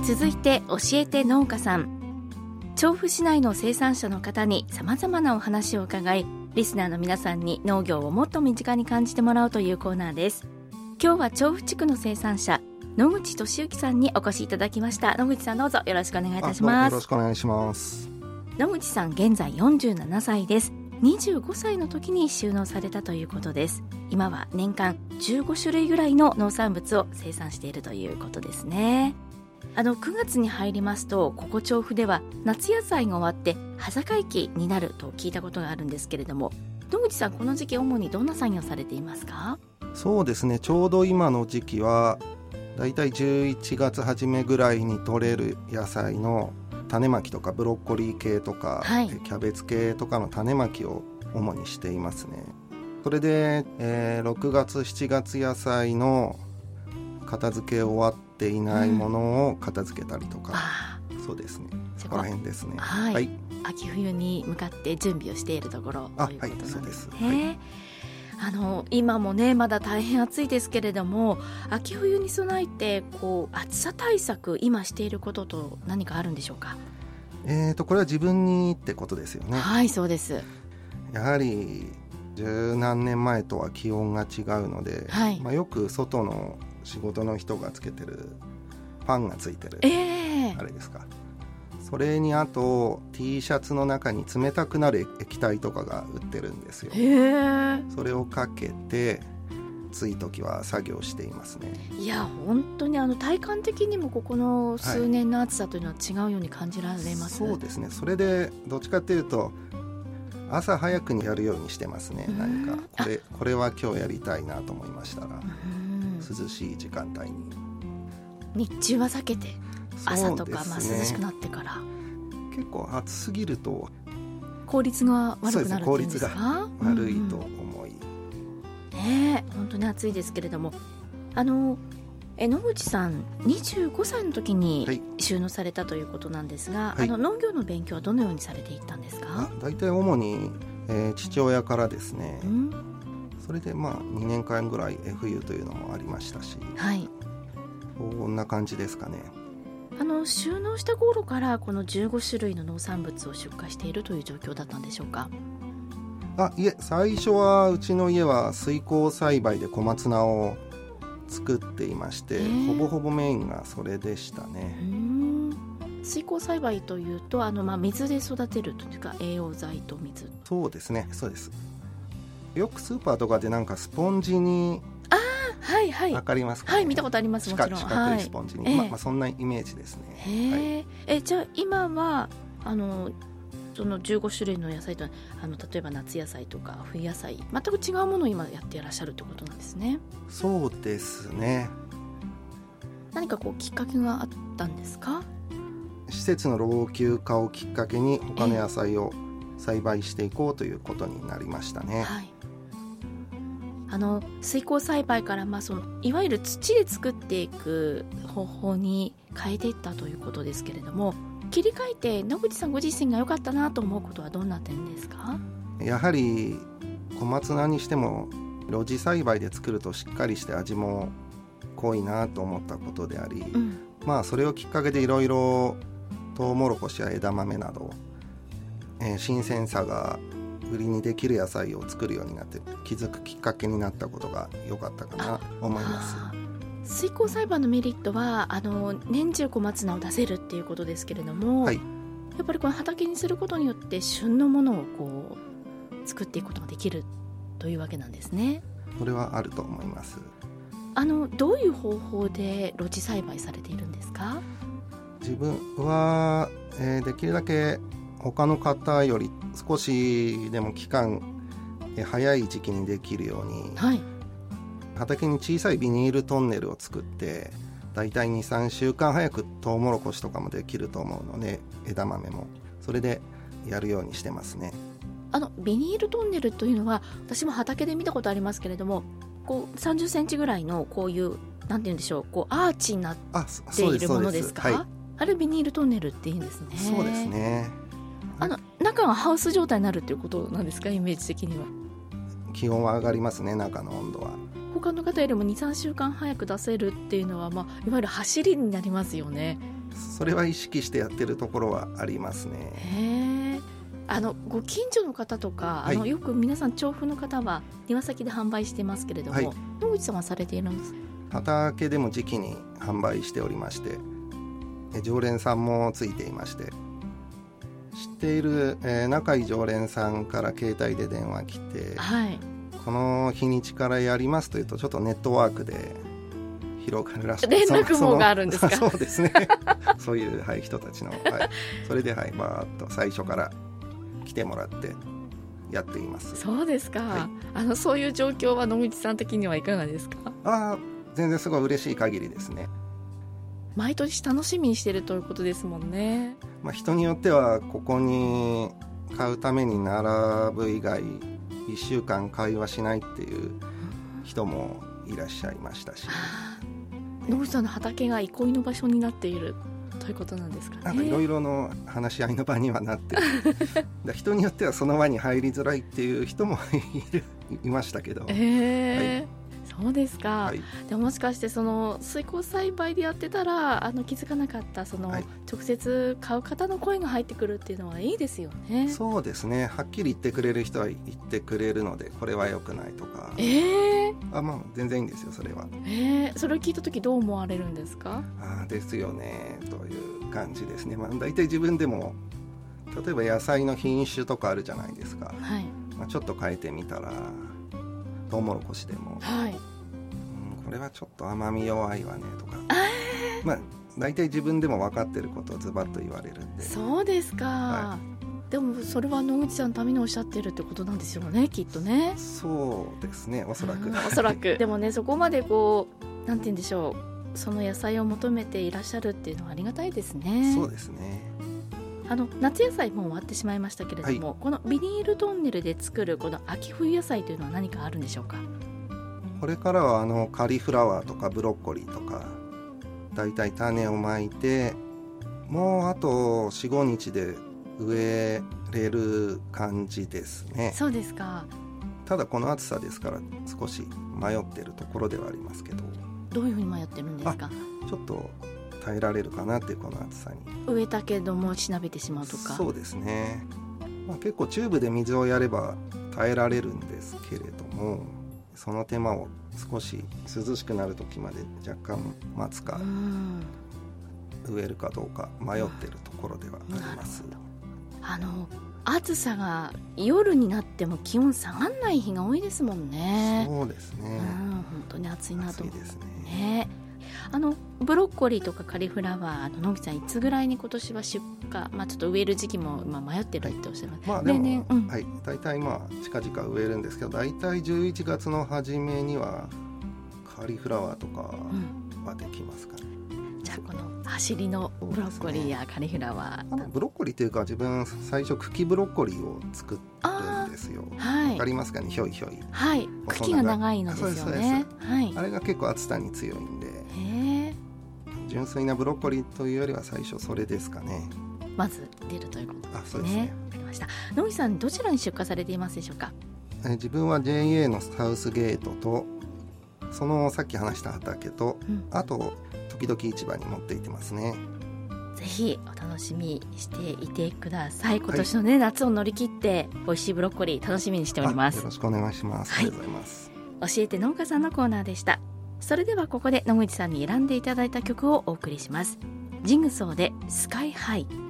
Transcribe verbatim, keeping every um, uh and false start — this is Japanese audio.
続いて教えて農家さん。調布市内の生産者の方にさまざまなお話を伺い、リスナーの皆さんに農業をもっと身近に感じてもらおうというコーナーです。今日は調布地区の生産者野口俊之さんにお越しいただきました。野口さん、どうぞよろしくお願いいたします。 よろしくお願いします。 野口さん、現在よんじゅうななさいです。にじゅうごさいの時に就農されたということです。今は年間じゅうごしゅるいぐらいの農産物を生産しているということですね。あのくがつに入りますと、ここ調布では夏野菜が終わって葉盛り期になると聞いたことがあるんですけれども、野口さん、この時期主にどんな作業されていますか？ そうですね、ちょうど今の時期はだいたいじゅういちがつ初めぐらいに採れる野菜の種まきとか、ブロッコリー系とか、はい、キャベツ系とかの種まきを主にしていますね。それで、えー、ろくがつしちがつ野菜の片付け終わっていないものを片付けたりとか、うん、そうですね、そこら辺ですね。 はいはい、秋冬に向かって準備をしているところということなんですね。はい、そうです。はい、あの今もねまだ大変暑いですけれども、秋冬に備えてこう暑さ対策、今していることと何かあるんでしょうか？ えーとこれは自分にってことですよね。 はい、そうです。 やはり十何年前とは気温が違うので、はい、まあ、よく外の仕事の人がつけてるファンがついてる、えー、あれですか。それにあと T シャツの中に冷たくなる液体とかが売ってるんですよ。へー。それをかけて暑い時は作業していますね。いや本当にあの体感的にもここの数年の暑さというのは違うように感じられます、 はい、そうですね。それでどっちかというと朝早くにやるようにしてますね。何かこれ、これは今日やりたいなと思いましたら、涼しい時間帯に。 日中は避けて、朝とか、まあ、涼しくなってから。 結構暑すぎると効率が悪くなるっていうんですか？ 効率が悪いと思い、 うん、ねえ、本当に暑いですけれども、あのえ野口さんにじゅうごさいの時に就農されたということなんですが、はい、あの農業の勉強はどのようにされていったんですか？ だいたい主に、えー、父親からですね、うん、それでまあにねんかんぐらい エフユー というのもありましたし、はい、こんな感じですかね。 あの就農した頃からこのじゅうごしゅるいの農産物を出荷しているという状況だったんでしょうか？ あ、いえ、最初はうちの家は水耕栽培で小松菜を作っていまして、ほぼほぼメインがそれでしたね。うーん、水耕栽培というとあの、まあ、水で育てるというか栄養剤と水。 そうですね、そうです。よくスーパーとかでなんかスポンジに、 あ、はいはい、 わかりますかね？ はい、見たことあります。もちろん四角いスポンジに、はい、まあまあ、そんなイメージですね。 へー、はい、えじゃあ今はあのそのじゅうごしゅるいの野菜とあの例えば夏野菜とか冬野菜、全く違うものを今やっていらっしゃるってことなんですね。 そうですね。 何かこうきっかけがあったんですか？ 施設の老朽化をきっかけに他の野菜を栽培していこうということになりましたね。はい、 あの水耕栽培から、まあ、そのいわゆる土で作っていく方法に変えていったということですけれども、切り替えて野口さんご自身が良かったなと思うことはどんな点ですか？ やはり小松菜にしても露地栽培で作るとしっかりして味も濃いなと思ったことであり、うん、まあそれをきっかけでいろいろトウモロコシや枝豆など、えー、新鮮さが売りにできる野菜を作るようになって気づくきっかけになったことが良かったかなと思います。 水耕栽培のメリットはあの年中小松菜を出せるっていうことですけれども、はい、やっぱりこの畑にすることによって旬のものをこう作っていくことができるというわけなんですね。 それはあると思います。 あのどういう方法で露地栽培されているんですか？ 自分は、えー、できるだけ他の方より少しでも期間、えー、早い時期にできるように、はい、畑に小さいビニールトンネルを作ってだいたい にさんしゅうかん早くトウモロコシとかもできると思うので、枝豆もそれでやるようにしてますね。 あのビニールトンネルというのは私も畑で見たことありますけれども、こうさんじゅっセンチぐらいのこういうなんていうんでしょう、こうアーチになっているものですか？ あ, あ, あれビニールトンネルっていいんですね。 そうですね。 あの中がハウス状態になるということなんですか？イメージ的には気温は上がりますね。中の温度は他の方よりも にさんしゅうかん早く出せるっていうのは、まあ、いわゆる走りになりますよね。 それは意識してやってるところはありますね。 へー、あのご近所の方とか、はい、あのよく皆さん調布の方は庭先で販売してますけれども、はい、野口さんはされているんですか？ 畑でも時期に販売しておりまして、常連さんもついていまして、知っている、えー、仲いい常連さんから携帯で電話来て、はい、この日にちからやりますというとちょっとネットワークで広がるらしい。 連絡網があるんですか？ そうですねそういう、はい、人たちの、はい、それで、はい、バーッと最初から来てもらってやっています。 そうですか、はい、あのそういう状況は野口さん的にはいかがですか？ あ、全然すごい嬉しい限りですね。 毎年楽しみにしてるということですもんね。 まあ、人によってはここに買うために並ぶ以外いっしゅうかん会話しないっていう人もいらっしゃいましたし、 野口さんの畑が憩いの場所になっているということなんですかね。 なんかいろいろの話し合いの場にはなってる人によってはその輪に入りづらいっていう人も い, いましたけど、 えーはい、そうですか、 はい、 でももしかしてその水耕栽培でやってたらあの気づかなかったその、はい、直接買う方の声が入ってくるっていうのはいいですよね。 そうですね、はっきり言ってくれる人は言ってくれるので、これは良くないとか、 えー、 あ、まあ、全然いいんですよそれは。 えー、それを聞いた時どう思われるんですか？ あ、ですよねという感じですね。まあ、大体自分でも例えば野菜の品種とかあるじゃないですか、はい、まあ、ちょっと変えてみたらトウモロコシでも、はい、うん、これはちょっと甘み弱いわねとか、まあ、大体自分でも分かってることをズバッと言われるんで。 そうですか、はい、でもそれは野口さんのためにおっしゃってるってことなんですよね、きっとね。 そうですね、おそらく、うん、 おそらくでもね、そこまでこうなんて言うんでしょう、その野菜を求めていらっしゃるっていうのはありがたいですね。 そうですね。 あの夏野菜もう終わってしまいましたけれども、はい、このビニールトンネルで作るこの秋冬野菜というのは何かあるんでしょうか？ これからはあのカリフラワーとかブロッコリーとかだいたい種をまいて、もうあと よん,ご 日で植えれる感じですね。 そうですか。 ただこの暑さですから少し迷ってるところではありますけど。 どういうふうに迷ってるんですか？ ちょっと耐えられるかなっていう、この暑さに。 植えたけどもしなびてしまうとか。 そうですね、まあ、結構チューブで水をやれば耐えられるんですけれども、その手間を少し涼しくなる時まで若干待つか、植えるかどうか迷ってるところではあります。 あの暑さが夜になっても気温下がらない日が多いですもんね。 そうですね、 うん、本当に暑いなと思暑いですね。 ね、あのブロッコリーとかカリフラワー、あの野口さんいつぐらいに今年は出荷、まあ、ちょっと植える時期も今迷ってるっておっしゃいます、 はい、まあ、でも、例年、うん、はい、大体まあ近々植えるんですけど、大体じゅういちがつの初めにはカリフラワーとかはできますかね、 うん、じゃあこの走りのブロッコリーやカリフラワー、 ね、ブロッコリーというか自分最初茎ブロッコリーを作るんですよ。はい、わかりますかね、ひょいひょい、 はい、茎が長いのですよね。はい、 あれが結構暑さに強いんで、へ、純粋なブロッコリーというよりは最初それですかね。 まず出るということですね。 あ、そうですね。 わかりました。野口さんどちらに出荷されていますでしょうか？ え自分は ジェイエー のサウスゲートとそのさっき話した畑と、うん、あと時々市場に持っていってますね。 ぜひお楽しみにしていてください。今年の、ね、はい、夏を乗り切って美味しいブロッコリー楽しみにしております。 よろしくお願いします、はい、ありがとうございます。 教えて農家さんのコーナーでした。それではここで野口さんに選んでいただいた曲をお送りします。ジングソーでスカイハイ。